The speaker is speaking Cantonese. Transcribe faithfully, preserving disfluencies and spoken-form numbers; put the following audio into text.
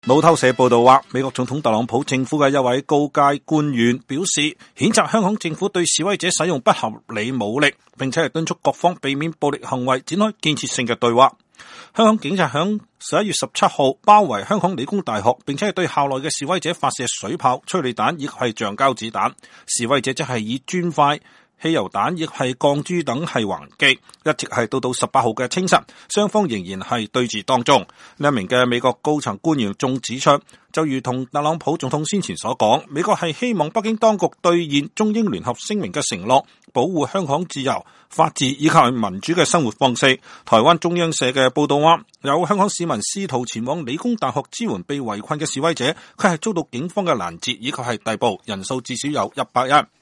路透社報道話，美國總統特朗普政府嘅一位高階官員表示，譴責香港政府對示威者使用不合理武力，並且係敦促各方避免暴力行為，展開建設性嘅對話。香港警察響十一月十七號包圍香港理工大學，並且係對校內嘅示威者發射水炮、催淚彈以及係橡膠子彈。示威者即係以磚塊、汽油彈亦係鋼珠等係還擊，一直係到到十八號嘅清晨，雙方仍然係對峙當中。呢一名嘅美國高層官員仲指出，就如同特朗普總統先前所講，美國係希望北京當局兌現中英聯合聲明嘅承諾，保護香港自由、法治以及民主嘅生活方式。台灣中央社嘅報道話，有香港市民試圖前往理工大學支援被圍困嘅示威者，佢係遭到警方嘅攔截以及係逮捕，人數至少有一百人。